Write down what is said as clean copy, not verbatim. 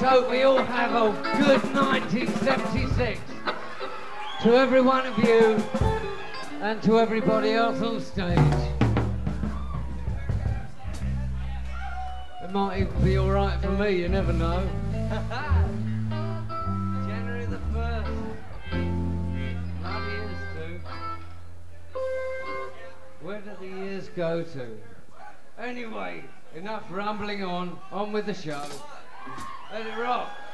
hope we all have a good 1976. To every one of you and to everybody else on stage. It might even be alright for me, you never know. January the 1st. Bloody years too. Where do the years go to? Anyway, enough rambling on with the show. Let it rock.